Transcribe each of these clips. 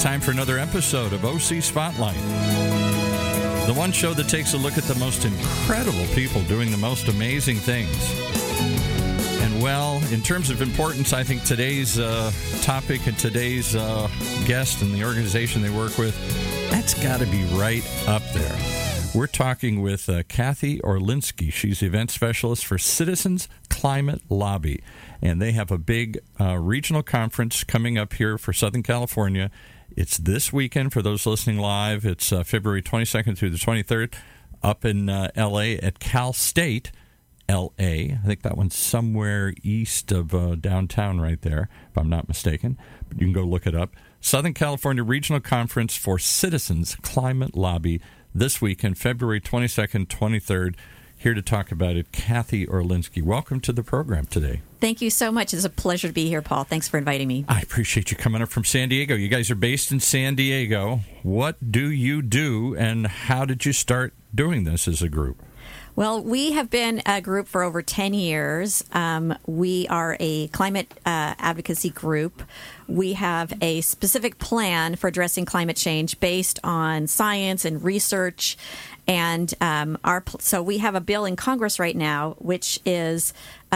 time for another episode of OC Spotlight, the one show that takes a look at the most incredible people doing the most amazing things. And, well, in terms of importance, I think today's topic and today's guest and the organization they work with, that's got to be right up there. We're talking with Kathy Orlinski. She's the event specialist for Citizens Climate Lobby. And they have a big regional conference coming up here for Southern California. It's this weekend for those listening live. It's February 22nd through the 23rd up in L.A. at Cal State, L.A. I think that one's somewhere east of downtown right there, if I'm not mistaken. But you can go look it up. Southern California Regional Conference for Citizens Climate Lobby this weekend, February 22nd, 23rd. Here to talk about it, Kathy Orlinski. Welcome to the program today. Thank you so much. It's a pleasure to be here, Paul. Thanks for inviting me. I appreciate you coming up from San Diego. You guys are based in San Diego. What do you do, and how did you start doing this as a group? Well, we have been a group for over 10 years. We are a climate advocacy group. We have a specific plan for addressing climate change based on science and research. And so we have a bill in Congress right now, which is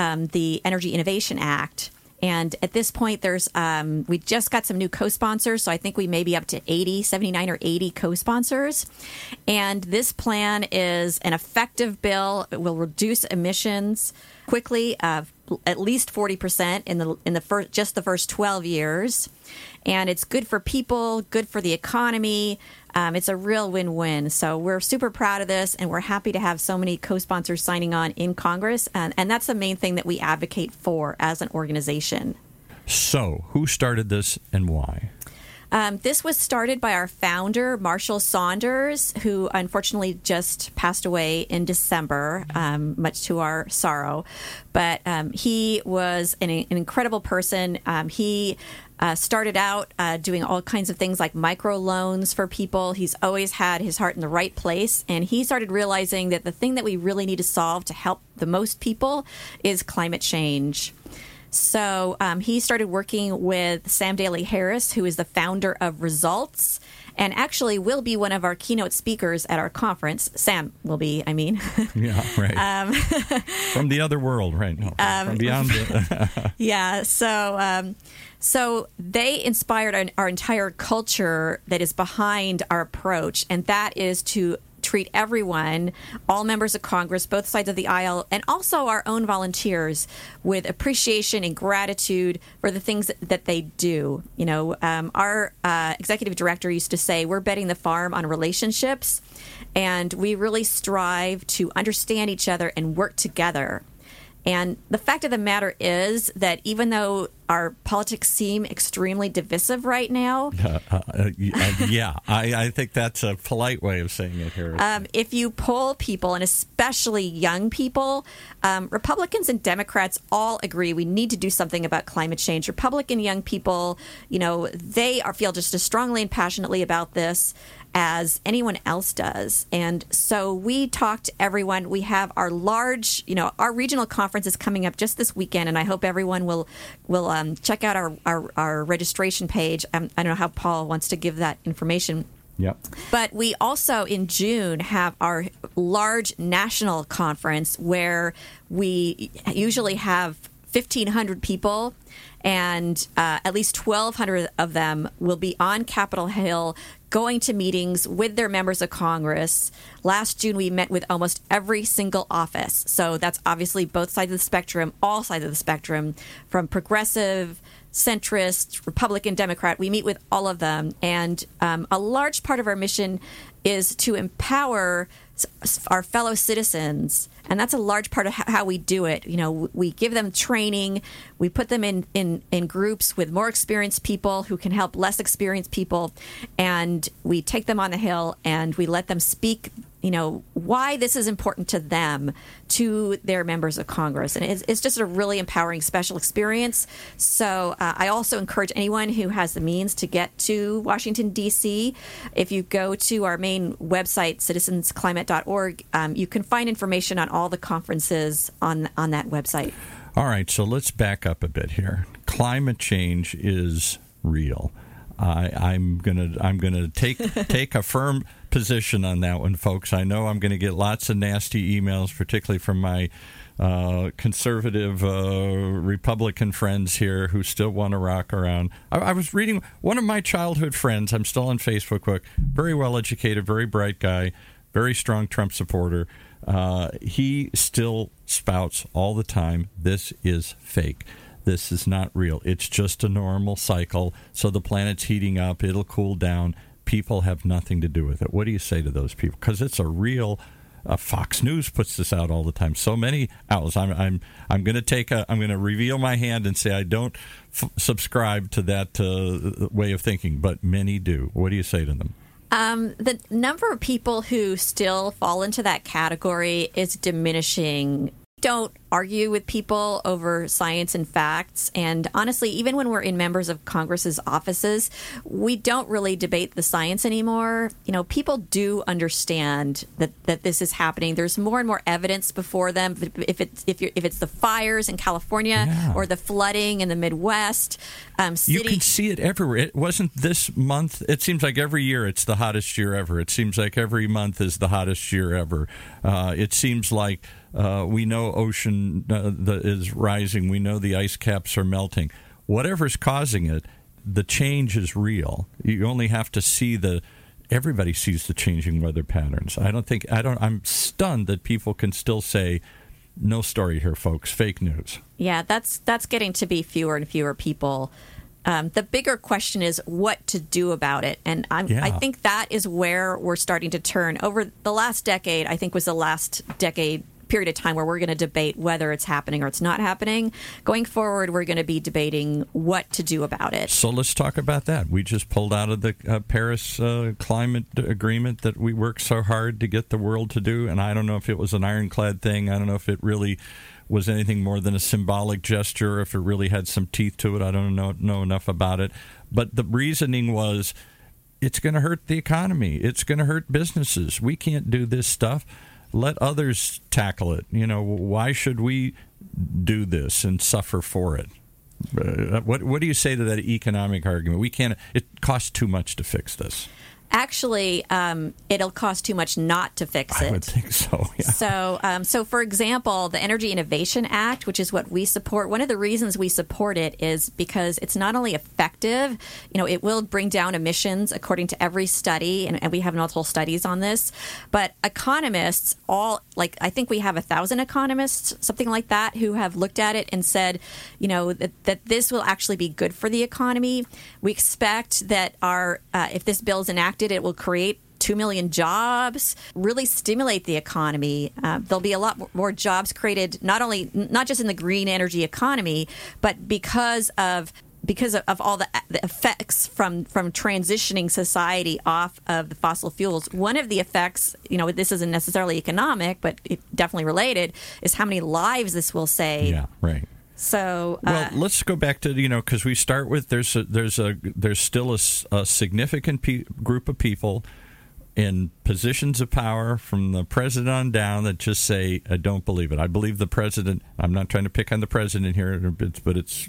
the Energy Innovation Act. And at this point, we just got some new co-sponsors, so I think we may be up to 79 or 80 co-sponsors. And this plan is an effective bill. It will reduce emissions quickly, at least 40% in the first 12 years. And it's good for people, good for the economy. It's a real win-win. So we're super proud of this, and we're happy to have so many co-sponsors signing on in Congress. And that's the main thing that we advocate for as an organization. So who started this and why? This was started by our founder, Marshall Saunders, who unfortunately just passed away in December, much to our sorrow. But he was an incredible person. He started out doing all kinds of things like microloans for people. He's always had his heart in the right place. And he started realizing that the thing that we really need to solve to help the most people is climate change. So he started working with Sam Daly Harris, who is the founder of Results, and actually will be one of our keynote speakers at our conference. Sam will be, I mean. Yeah, right. From the other world, right? No, from beyond the... Yeah, so they inspired our entire culture that is behind our approach, and that is to treat everyone, all members of Congress, both sides of the aisle, and also our own volunteers with appreciation and gratitude for the things that they do. You know, our executive director used to say, we're betting the farm on relationships, and we really strive to understand each other and work together. And the fact of the matter is that even though our politics seem extremely divisive right now... yeah, I think that's a polite way of saying it here. If you poll people, and especially young people, Republicans and Democrats all agree we need to do something about climate change. Republican young people, you know, they feel just as strongly and passionately about this as anyone else does. And so we talk to everyone. We have our our regional conference is coming up just this weekend, and I hope everyone will check out our registration page. I don't know how Paul wants to give that information. Yep. But we also, in June, have our large national conference where we usually have 1,500 people, and at least 1,200 of them will be on Capitol Hill going to meetings with their members of Congress. Last June, we met with almost every single office. So that's obviously both sides of the spectrum, all sides of the spectrum, from progressive, centrist, Republican, Democrat. We meet with all of them. And a large part of our mission is to empower our fellow citizens. And that's a large part of how we do it. You know, we give them training. We put them in groups with more experienced people who can help less experienced people. And we take them on the Hill and we let them speak, you know, why this is important to them, to their members of Congress. And it's just a really empowering, special experience. So I also encourage anyone who has the means to get to Washington, D.C. If you go to our main website, citizensclimate.org, you can find information on all the conferences on that website. All right, so let's back up a bit here. Climate change is real. I'm gonna take a firm position on that one, folks. I know I'm going to get lots of nasty emails, particularly from my conservative Republican friends here who still want to rock around. I was reading one of my childhood friends. I'm still on Facebook. Very well educated, very bright guy, very strong Trump supporter. He still spouts all the time, this is fake. This is not real. It's just a normal cycle. So the planet's heating up. It'll cool down. People have nothing to do with it. What do you say to those people? Because it's a real. Fox News puts this out all the time. So many outlets. I'm going to reveal my hand and say I don't subscribe to that way of thinking, but many do. What do you say to them? The number of people who still fall into that category is diminishing. Don't argue with people over science and facts. And honestly, even when we're in members of Congress's offices, we don't really debate the science anymore. You know, people do understand that this is happening. There's more and more evidence before them. If it's the fires in California or the flooding in the Midwest, you can see it everywhere. It wasn't this month. It seems like every year it's the hottest year ever. It seems like every month is the hottest year ever. It seems like we know ocean is rising. We know the ice caps are melting. Whatever's causing it, the change is real. You only have to see everybody sees the changing weather patterns. I'm stunned that people can still say, no story here, folks, fake news. Yeah, that's getting to be fewer and fewer people. The bigger question is what to do about it. And I think that is where we're starting to turn. Over the last decade, I think was the last decade period of time where we're going to debate whether it's happening or it's not happening. Going forward, we're going to be debating what to do about it. So let's talk about that. We just pulled out of the Paris climate agreement that we worked so hard to get the world to do. And I don't know if it was an ironclad thing. I don't know if it really was anything more than a symbolic gesture, or if it really had some teeth to it. I don't know enough about it. But the reasoning was it's going to hurt the economy. It's going to hurt businesses. We can't do this stuff. Let others tackle it. You know, why should we do this and suffer for it? What do you say to that economic argument? We can't. It costs too much to fix this. Actually, it'll cost too much not to fix it. I would think so, yeah. So, for example, the Energy Innovation Act, which is what we support, one of the reasons we support it is because it's not only effective, it will bring down emissions according to every study, and we have multiple studies on this, but economists, I think we have 1,000 economists, something like that, who have looked at it and said, that this will actually be good for the economy. We expect that if this bill is enacted, it will create 2 million jobs, really stimulate the economy. There'll be a lot more jobs created, not just in the green energy economy, but because of all the effects from transitioning society off of the fossil fuels. One of the effects, this isn't necessarily economic, but it definitely related, is how many lives this will save. Yeah, right. So, let's go back to because we start with there's still a significant group of people in positions of power from the president on down that just say, I don't believe it. I believe the president. I'm not trying to pick on the president here, but it's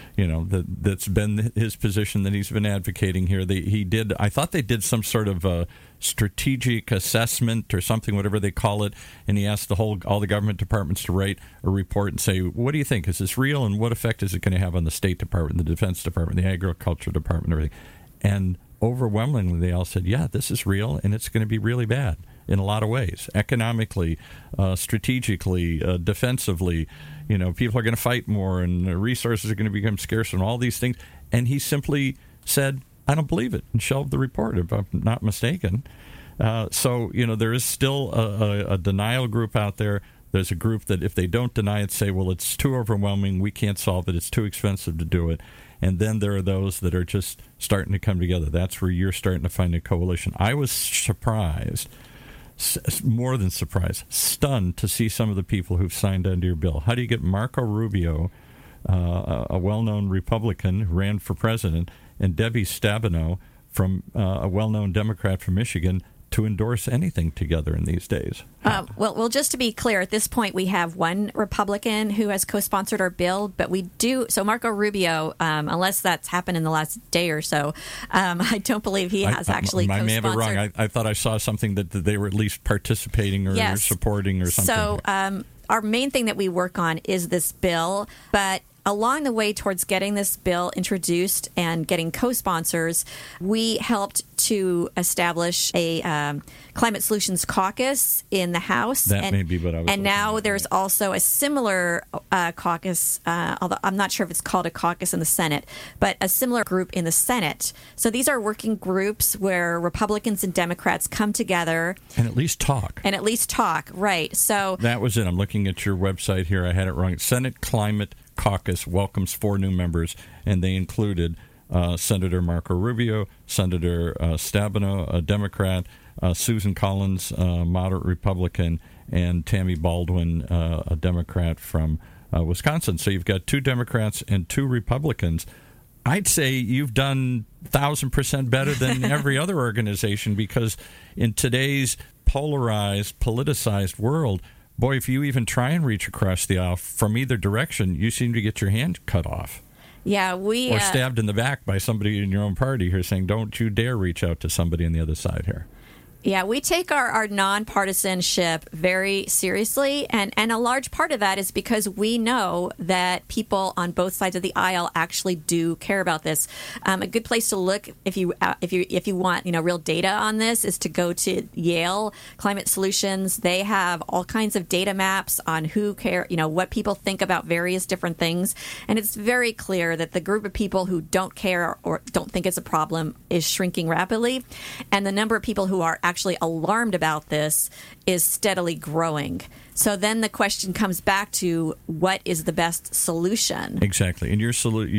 that's been his position that he's been advocating here. I thought they did some sort of strategic assessment or something, whatever they call it, and he asked all the government departments to write a report and say, what do you think? Is this real, and what effect is it going to have on the State Department, the Defense Department, the Agriculture Department, and everything? And overwhelmingly, they all said, yeah, this is real, and it's going to be really bad in a lot of ways, economically, strategically, defensively. People are going to fight more, and resources are going to become scarcer, and all these things. And he simply said, I don't believe it, and shelved the report, if I'm not mistaken. So there is still a denial group out there. There's a group that if they don't deny it, say, well, it's too overwhelming, we can't solve it, it's too expensive to do it. And then there are those that are just starting to come together. That's where you're starting to find a coalition. I was surprised, more than surprised, stunned to see some of the people who've signed onto your bill. How do you get Marco Rubio, a well-known Republican who ran for president, and Debbie Stabenow, from a well-known Democrat from Michigan, to endorse anything together in these days. Well, just to be clear, at this point, we have one Republican who has co-sponsored our bill, but we do. So Marco Rubio, unless that's happened in the last day or so, I don't believe he has actually co-sponsored. I may have it wrong. I thought I saw something that they were at least participating or supporting or something. So our main thing that we work on is this bill, but along the way towards getting this bill introduced and getting co-sponsors, we helped to establish a Climate Solutions Caucus in the House. That may be what I was. And now there's also a similar caucus, although I'm not sure if it's called a caucus in the Senate, but a similar group in the Senate. So these are working groups where Republicans and Democrats come together. And at least talk. Right. So that was it. I'm looking at your website here. I had it wrong. Senate Climate Caucus welcomes 4 new members, and they included Senator Marco Rubio, Senator Stabenow, a Democrat, Susan Collins, moderate Republican, and Tammy Baldwin, a Democrat from Wisconsin. So you've got 2 Democrats and 2 Republicans. I'd say you've done 1,000% better than every other organization, because in today's polarized, politicized world, boy, if you even try and reach across the aisle from either direction, you seem to get your hand cut off. Yeah, or stabbed in the back by somebody in your own party here saying, don't you dare reach out to somebody on the other side here. Yeah, we take our nonpartisanship very seriously, and a large part of that is because we know that people on both sides of the aisle actually do care about this. A good place to look if you want real data on this is to go to Yale Climate Solutions. They have all kinds of data maps on who care, what people think about various different things, and it's very clear that the group of people who don't care or don't think it's a problem is shrinking rapidly, and the number of people who are actually alarmed about this is steadily growing. So then the question comes back to, what is the best solution? Exactly. And your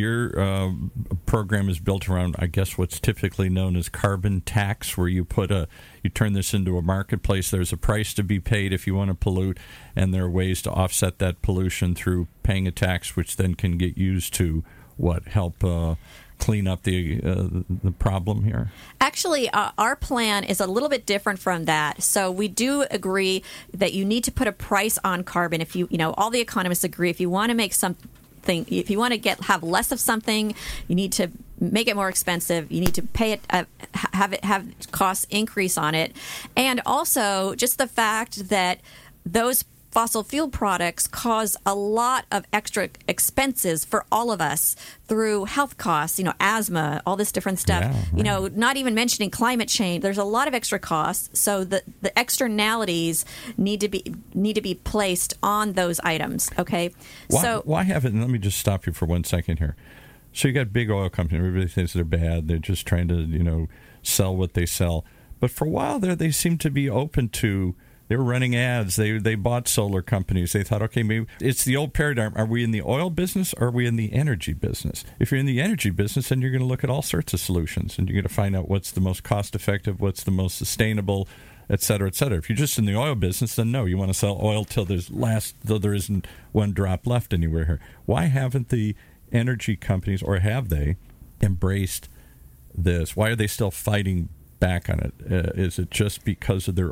program is built around, I guess, what's typically known as carbon tax, where you turn this into a marketplace. There's a price to be paid if you want to pollute, and there are ways to offset that pollution through paying a tax, which then can get used to help clean up the problem here? Actually, our plan is a little bit different from that. So we do agree that you need to put a price on carbon. If all the economists agree, if you want to make something, if you want to have less of something, you need to make it more expensive. You need to pay it, have costs increase on it, and also just the fact that those fossil fuel products cause a lot of extra expenses for all of us through health costs, asthma, all this different stuff. Yeah, right. Not even mentioning climate change. There's a lot of extra costs, so the externalities need to be placed on those items. Okay, why haven't? Let me just stop you for 1 second here. So you got big oil companies. Everybody thinks they're bad. They're just trying to sell what they sell. But for a while there, they seem to be open to. They were running ads. They bought solar companies. They thought, okay, maybe it's the old paradigm. Are we in the oil business or are we in the energy business? If you're in the energy business, then you're going to look at all sorts of solutions, and you're going to find out what's the most cost-effective, what's the most sustainable, et cetera, et cetera. If you're just in the oil business, then no, you want to sell oil till there isn't one drop left anywhere here. Why haven't the energy companies, or have they, embraced this? Why are they still fighting back on it? Is it just because of their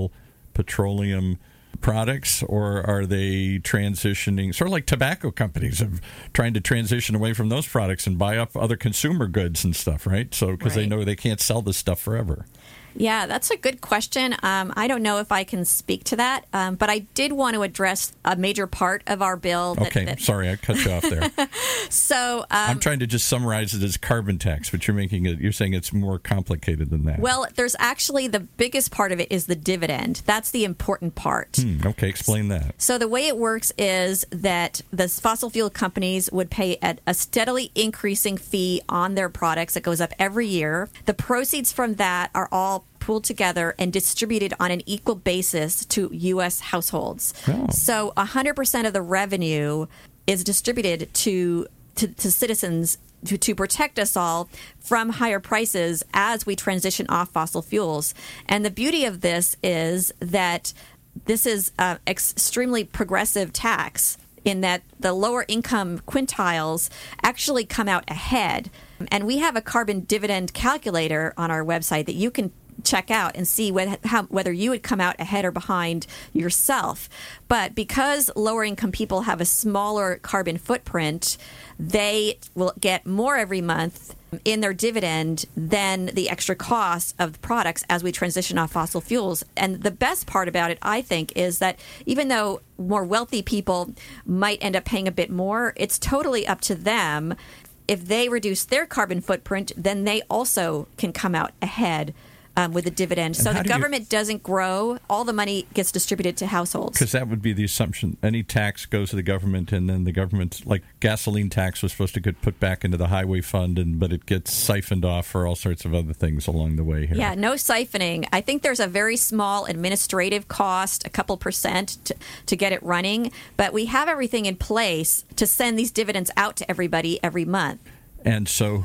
petroleum products, or are they transitioning, sort of like tobacco companies of trying to transition away from those products and buy up other consumer goods and stuff, right? So because they know they can't sell this stuff forever. Yeah, that's a good question. I don't know if I can speak to that, but I did want to address a major part of our bill. Sorry, I cut you off there. So I'm trying to just summarize it as carbon tax, but you're saying it's more complicated than that. Well, there's actually the biggest part of it is the dividend. That's the important part. Okay, explain that. So the way it works is that the fossil fuel companies would pay a steadily increasing fee on their products that goes up every year. The proceeds from that are all pooled together and distributed on an equal basis to U.S. households. Oh. So 100% of the revenue is distributed to citizens to protect us all from higher prices as we transition off fossil fuels. And the beauty of this is that this is an extremely progressive tax, in that the lower income quintiles actually come out ahead. And we have a carbon dividend calculator on our website that you can check out and see whether you would come out ahead or behind yourself. But because lower income people have a smaller carbon footprint, they will get more every month in their dividend than the extra cost of the products as we transition off fossil fuels. And the best part about it, I think, is that even though more wealthy people might end up paying a bit more, it's totally up to them. If they reduce their carbon footprint, then they also can come out ahead with a dividend. So the government doesn't grow. All the money gets distributed to households. Because that would be the assumption. Any tax goes to the government, and then the government, like gasoline tax was supposed to get put back into the highway fund, but it gets siphoned off for all sorts of other things along the way here. Yeah, no siphoning. I think there's a very small administrative cost, a couple percent to get it running. But we have everything in place to send these dividends out to everybody every month. And so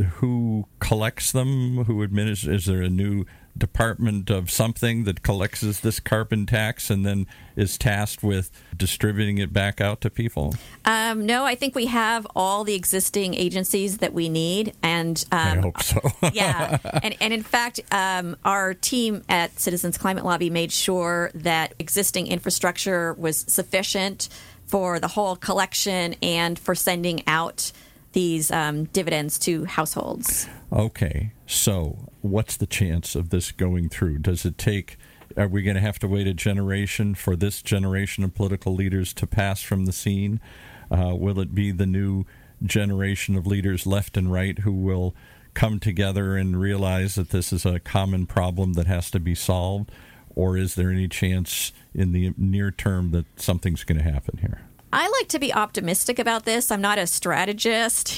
who collects them? Who administers? Is there a new department of something that collects this carbon tax and then is tasked with distributing it back out to people? No, I think we have all the existing agencies that we need. And I hope so. Yeah. And in fact, our team at Citizens Climate Lobby made sure that existing infrastructure was sufficient for the whole collection and for sending out these dividends to households. Okay, so what's the chance of this going through? Does it take, are we going to have to wait a generation for this generation of political leaders to pass from the scene? Will it be the new generation of leaders left and right who will come together and realize that this is a common problem that has to be solved? Or is there any chance in the near term that something's going to happen here? I like to be optimistic about this. I'm not a strategist,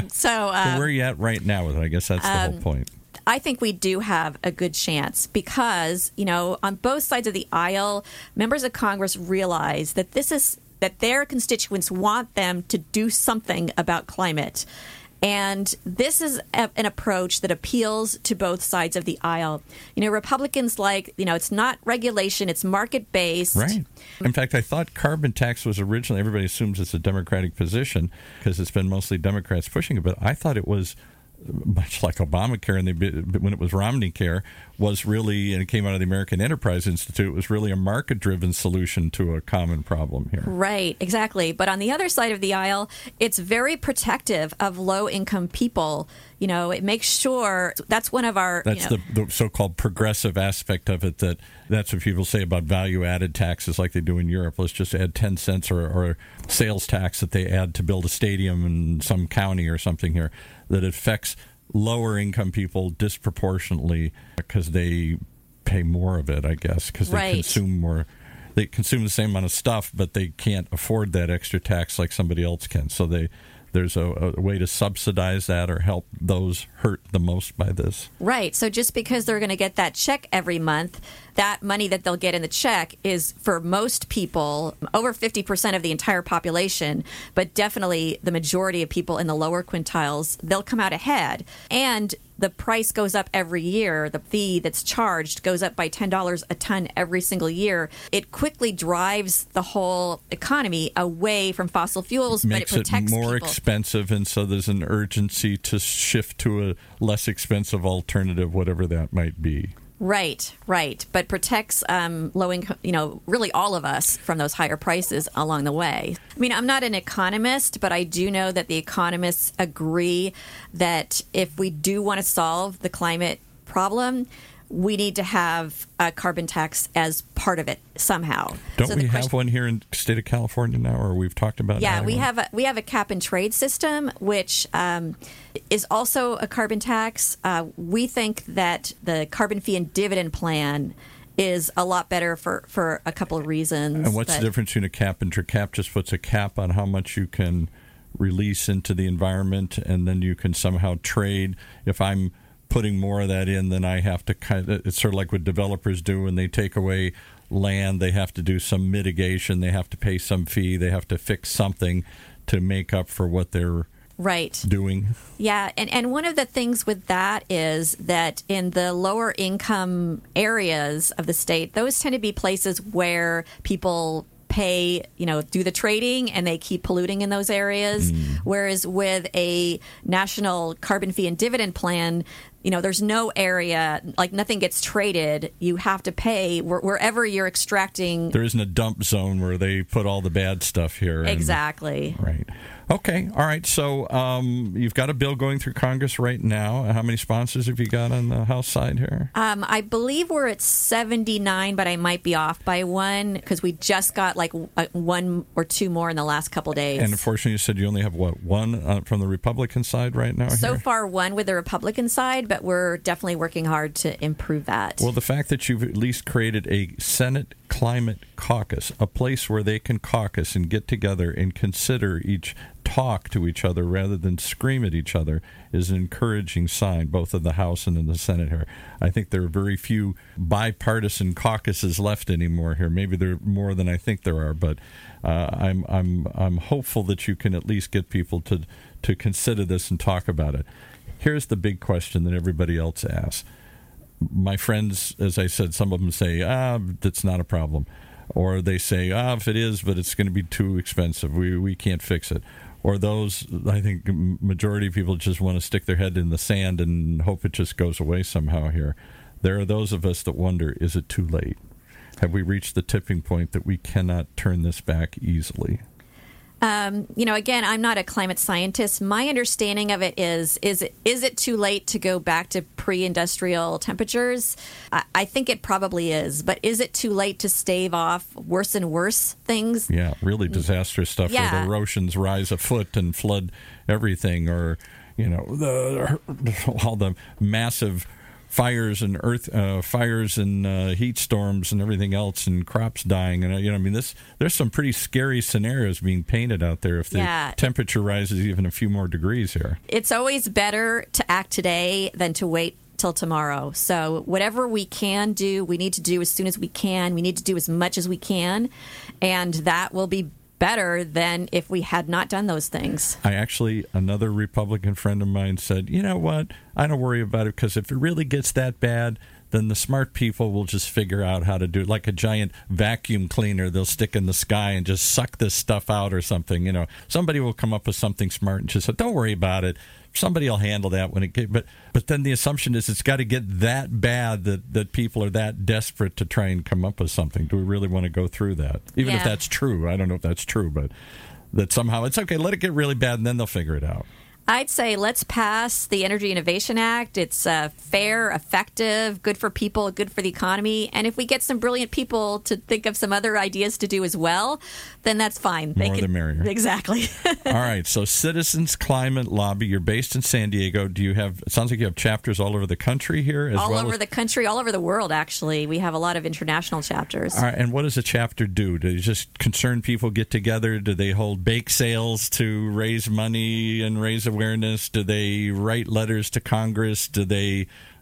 So where are you at right now with it? I guess that's the whole point. I think we do have a good chance because, on both sides of the aisle, members of Congress realize that that their constituents want them to do something about climate. And this is an approach that appeals to both sides of the aisle. Republicans it's not regulation, it's market-based. Right. In fact, I thought carbon tax was originally, everybody assumes it's a Democratic position because it's been mostly Democrats pushing it, but I thought it was much like Obamacare, and when it was Romney Care, was really, and it came out of the American Enterprise Institute, was really a market-driven solution to a common problem here. Right, exactly. But on the other side of the aisle, it's very protective of low-income people. It makes sure that's one of our... That's the so-called progressive aspect of it. That's what people say about value-added taxes like they do in Europe. Let's just add 10 cents or sales tax that they add to build a stadium in some county or something here, that affects lower-income people disproportionately because they pay more of it, I guess, because they consume more. They consume the same amount of stuff, but they can't afford that extra tax like somebody else can. So there's a way to subsidize that or help those hurt the most by this. Right. So just because they're going to get that check every month, that money that they'll get in the check is, for most people, over 50% of the entire population, but definitely the majority of people in the lower quintiles, they'll come out ahead. And the price goes up every year. The fee that's charged goes up by $10 a ton every single year. It quickly drives the whole economy away from fossil fuels, but it protects more people. Expensive, and so there's an urgency to shift to a less expensive alternative, whatever that might be. Right. But protects low income, really all of us from those higher prices along the way. I mean, I'm not an economist, but I do know that the economists agree that if we do want to solve the climate problem, we need to have a carbon tax as part of it somehow. Don't we have one here in the state of California now, or we've talked about it? Yeah, we have a cap and trade system, which is also a carbon tax. We think that the carbon fee and dividend plan is a lot better for a couple of reasons. And what's the difference between a cap and cap? Just puts a cap on how much you can release into the environment, and then you can somehow trade. If I'm putting more of that in, then I have to it's sort of like what developers do when they take away land. They have to do some mitigation. They have to pay some fee. They have to fix something to make up for what they're doing. Yeah, and one of the things with that is that in the lower income areas of the state, those tend to be places where people pay, do the trading, and they keep polluting in those areas. Whereas with a national carbon fee and dividend plan, there's no area, like nothing gets traded. You have to pay wherever you're extracting. There isn't a dump zone where they put all the bad stuff here. Exactly. Right. Okay. All right. So you've got a bill going through Congress right now. How many sponsors have you got on the House side here? I believe we're at 79, but I might be off by one because we just got like one or two more in the last couple days. And unfortunately, you said you only have, one from the Republican side right now? So here? far, one with the Republican side, but we're definitely working hard to improve that. Well, the fact that you've at least created a Senate Climate Caucus, a place where they can caucus and get together and consider talk to each other rather than scream at each other, is an encouraging sign, both in the House and in the Senate here. I think there are very few bipartisan caucuses left anymore here. Maybe there are more than I think there are, but I'm hopeful that you can at least get people to consider this and talk about it. Here's the big question that everybody else asks. My friends, as I said, some of them say, that's not a problem. Or they say, if it is, but it's going to be too expensive. We can't fix it. Or those, I think, majority of people just want to stick their head in the sand and hope it just goes away somehow here. There are those of us that wonder, is it too late? Have we reached the tipping point that we cannot turn this back easily? Again, I'm not a climate scientist. My understanding of it is it too late to go back to pre-industrial temperatures? I think it probably is. But is it too late to stave off worse and worse things? Yeah, really disastrous stuff where the oceans rise a foot and flood everything, or, all the massive fires and heat storms and everything else, and crops dying, and there's some pretty scary scenarios being painted out there if the temperature rises even a few more degrees here. It's always better to act today than to wait till tomorrow. So whatever we can do, we need to do as soon as we can. We need to do as much as we can, and that will be better than if we had not done those things. Another Republican friend of mine said, you know what, I don't worry about it, because if it really gets that bad, then the smart people will just figure out how to do it. Like a giant vacuum cleaner they'll stick in the sky and just suck this stuff out or something. Somebody will come up with something smart and just say, don't worry about it. Somebody will handle that when it gets. But then the assumption is it's got to get that bad that people are that desperate to try and come up with something. Do we really want to go through that? Even if that's true. I don't know if that's true, but that somehow it's okay, let it get really bad and then they'll figure it out. I'd say let's pass the Energy Innovation Act. It's fair, effective, good for people, good for the economy. And if we get some brilliant people to think of some other ideas to do as well, then that's fine. More the merrier. Exactly. All right. So Citizens Climate Lobby, you're based in San Diego. It sounds like you have chapters all over the country here all over the country, all over the world, actually. We have a lot of international chapters. All right. And what does a chapter do? Do just concerned people get together? Do they hold bake sales to raise money and raise awareness? Do they write letters to Congress? Do they,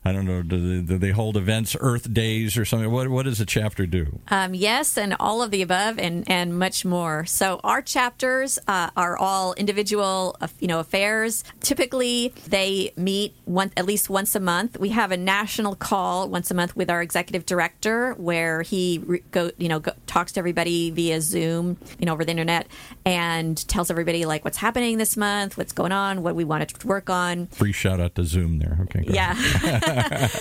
do they hold events, Earth Days or something? What does a chapter do? Yes, and all of the above and much more. So our chapters are all individual, affairs. Typically, they meet at least once a month. We have a national call once a month with our executive director where he talks to everybody via Zoom, over the internet, and tells everybody like what's happening this month, what's going on, what we want to work on. Free shout out to Zoom there. Okay. Yeah.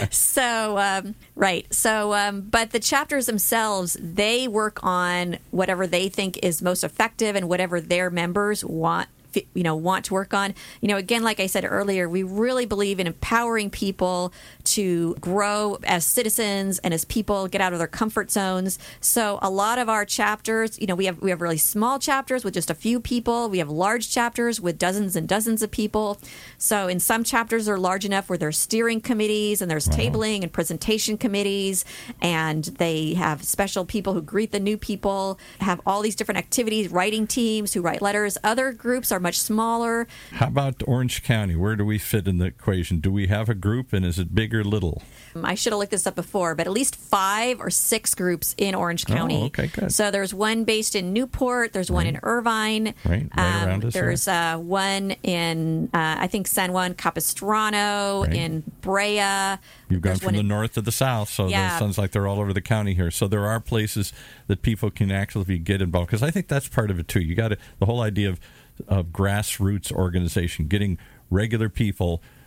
So, right. So, but the chapters themselves, they work on whatever they think is most effective and whatever their members want to work on. Again, like I said earlier, we really believe in empowering people to grow as citizens and as people, get out of their comfort zones. So a lot of our chapters, we have really small chapters with just a few people. We have large chapters with dozens and dozens of people. So in some chapters are large enough where there's steering committees and there's tabling and presentation committees, and they have special people who greet the new people, have all these different activities, writing teams who write letters. Other groups are much smaller. How about Orange County? Where do we fit in the equation? Do we have a group, and is it big or little? I should have looked this up before, but at least 5 or 6 groups in Orange County. Oh, okay, good. So there's one based in Newport. There's one in Irvine. Right around us. There's one in, I think, San Juan Capistrano, in Brea. You've gone from the north to the south, so that sounds like they're all over the county here. So there are places that people can actually get involved, because I think that's part of it, too. You got the whole idea of grassroots organization, getting regular people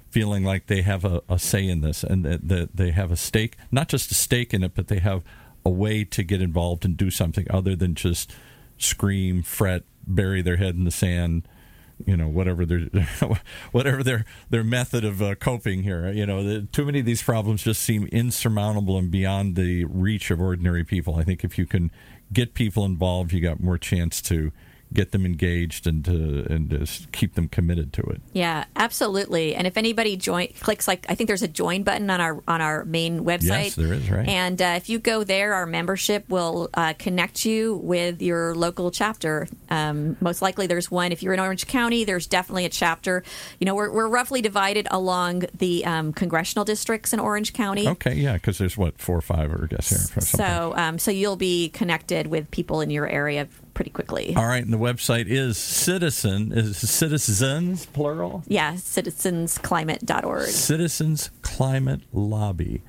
feeling like they have a say in this, and that they have a stake, not just a stake in it, but they have a way to get involved and do something other than just scream, fret, bury their head in the sand, whatever their method of coping here. Too many of these problems just seem insurmountable and beyond the reach of ordinary people. I think if you can get people involved, you got more chance to get them engaged and to keep them committed to it. Yeah, absolutely. And if anybody clicks, I think there's a join button on our main website. Yes, there is, right. And if you go there, our membership will connect you with your local chapter. Most likely there's one. If you're in Orange County, there's definitely a chapter. We're roughly divided along the congressional districts in Orange County. Okay, yeah, because there's 4 or 5, I guess, here. So you'll be connected with people in your area pretty quickly. All right, and the website is Citizens, plural? Yeah, citizensclimate.org. Citizens Climate Lobby.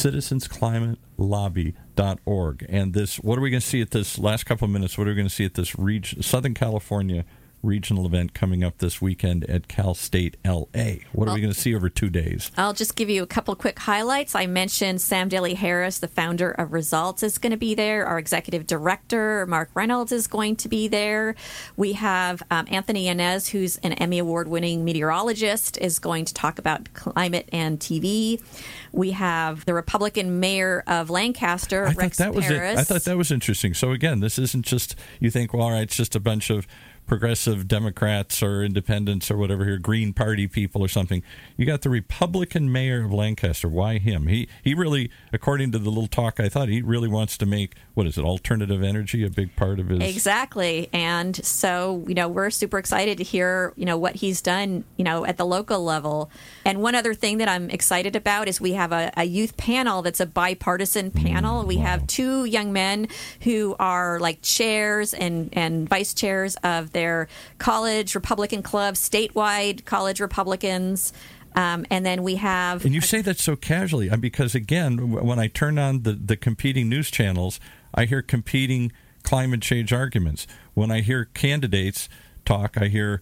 Citizensclimatелobby.org. And this, what are we going to see at this last couple of minutes? What are we going to see at this Southern California regional event coming up this weekend at Cal State LA? What are we going to see over 2 days? I'll just give you a couple quick highlights. I mentioned Sam Daly Harris, the founder of Results, is going to be there. Our executive director, Mark Reynolds, is going to be there. We have Anthony Yanez, who's an Emmy Award-winning meteorologist, is going to talk about climate and TV. We have the Republican mayor of Lancaster, Rex Paris. I thought that was interesting. So again, this isn't just, you think, well, all right, it's just a bunch of progressive Democrats or independents or whatever here, Green Party people or something. You got the Republican mayor of Lancaster. Why him? He really, according to the little talk I thought, he really wants to make, alternative energy a big part of his... Exactly. And so, we're super excited to hear, what he's done, at the local level. And one other thing that I'm excited about is we have a youth panel that's a bipartisan panel. We have 2 young men who are like chairs and vice chairs of their college Republican clubs, statewide college Republicans. And then we have... And you say that so casually, because, again, when I turn on the competing news channels, I hear competing climate change arguments. When I hear candidates talk, I hear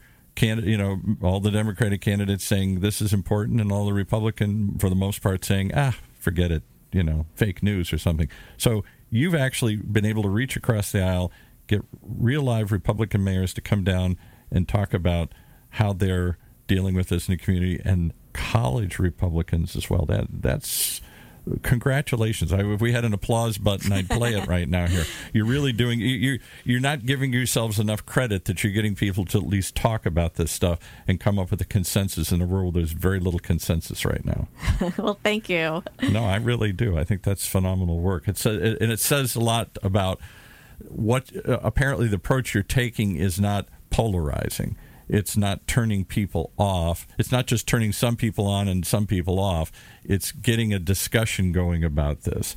all the Democratic candidates saying this is important, and all the Republican, for the most part, saying, forget it, fake news or something. So you've actually been able to reach across the aisle, get real live Republican mayors to come down and talk about how they're dealing with this in the community, and college Republicans as well. That's congratulations. If we had an applause button, I'd play it right now here. You're really doing, you're not giving yourselves enough credit that you're getting people to at least talk about this stuff and come up with a consensus in a world where there's very little consensus right now. Well, thank you. No, I really do. I think that's phenomenal work. It says a lot about what apparently the approach you're taking is not polarizing. It's not turning people off. It's not just turning some people on and some people off. It's getting a discussion going about this.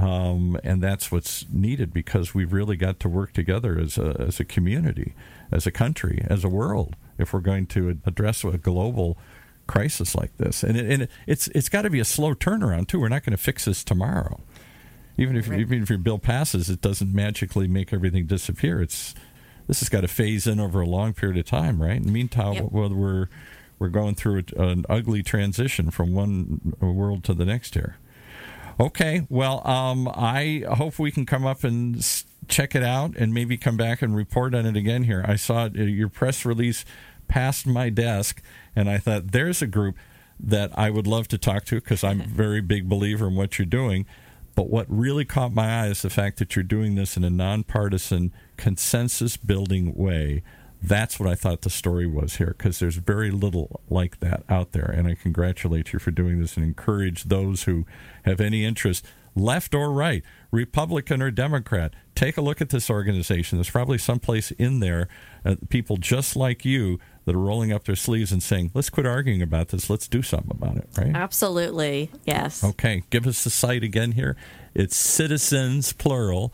And that's what's needed, because we've really got to work together as a community, as a country, as a world, if we're going to address a global crisis like this. And it's got to be a slow turnaround, too. We're not going to fix this tomorrow. Even if your bill passes, it doesn't magically make everything disappear. This has got to phase in over a long period of time, right? In the meantime, we're going through an ugly transition from one world to the next here. Okay, well, I hope we can come up and check it out and maybe come back and report on it again here. I saw your press release passed my desk, and I thought, there's a group that I would love to talk to, because I'm a very big believer in what you're doing. But what really caught my eye is the fact that you're doing this in a nonpartisan, consensus-building way. That's what I thought the story was here, because there's very little like that out there. And I congratulate you for doing this and encourage those who have any interest, left or right, Republican or Democrat. Take a look at this organization. There's probably someplace in there, people just like you that are rolling up their sleeves and saying, let's quit arguing about this. Let's do something about it, right? Absolutely, yes. Okay, give us the site again here. It's Citizens, plural,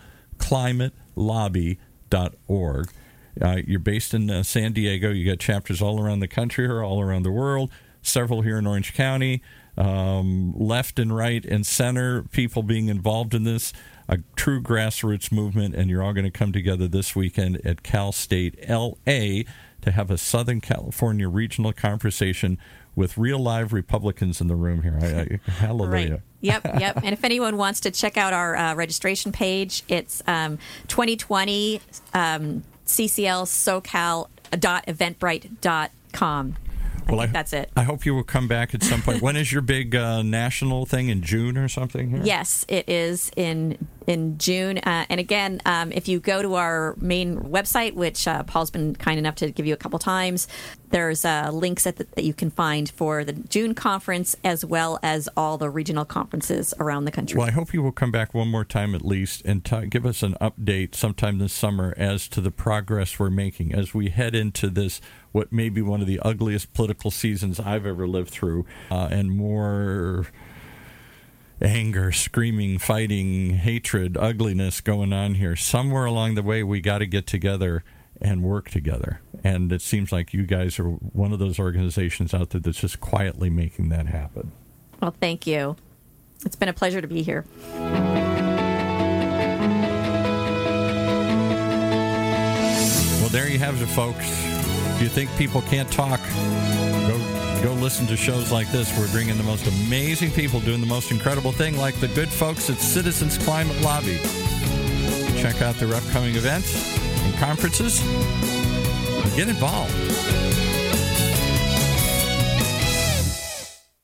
climatелobby.org. You're based in San Diego. You got chapters all around the country or all around the world, several here in Orange County, left and right and center, people being involved in this, a true grassroots movement, and you're all going to come together this weekend at Cal State LA to have a Southern California regional conversation with real live Republicans in the room here. Hallelujah. Right. Yep. And if anyone wants to check out our registration page, it's 2020 cclsocal.eventbrite.com. I think that's it. I hope you will come back at some point. When is your big national thing, in June or something here? Yes, it is in June. And again, if you go to our main website, which Paul's been kind enough to give you a couple times, there's links that you can find for the June conference as well as all the regional conferences around the country. Well, I hope you will come back one more time at least and give us an update sometime this summer as to the progress we're making as we head into this, what may be one of the ugliest political seasons I've ever lived through, and more anger, screaming, fighting, hatred, ugliness going on here. Somewhere along the way, we got to get together and work together. And it seems like you guys are one of those organizations out there that's just quietly making that happen. Well, thank you. It's been a pleasure to be here. Well, there you have it, folks. If you think people can't talk, go listen to shows like this. We're bringing the most amazing people doing the most incredible thing, like the good folks at Citizens Climate Lobby. Check out their upcoming events and conferences and get involved.